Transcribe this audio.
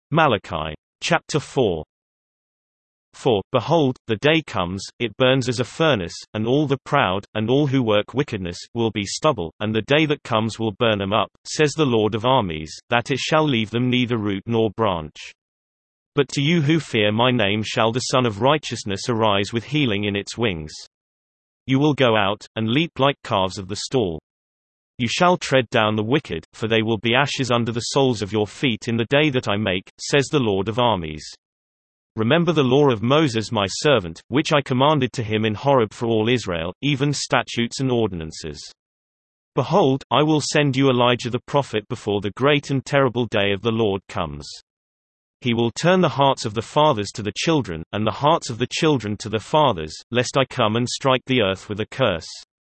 Malachi. Chapter 4. For, behold, the day comes, it burns as a furnace, and all the proud, and all who work wickedness, will be stubble, and the day that comes will burn them up, says the Lord of armies, that it shall leave them neither root nor branch. But to you who fear my name shall the Son of Righteousness arise with healing in its wings. You will go out, and leap like calves of the stall. You shall tread down the wicked, for they will be ashes under the soles of your feet in the day that I make, says the Lord of armies. Remember the law of Moses my servant, which I commanded to him in Horeb for all Israel, even statutes and ordinances. Behold, I will send you Elijah the prophet before the great and terrible day of the Lord comes. He will turn the hearts of the fathers to the children, and the hearts of the children to the fathers, lest I come and strike the earth with a curse.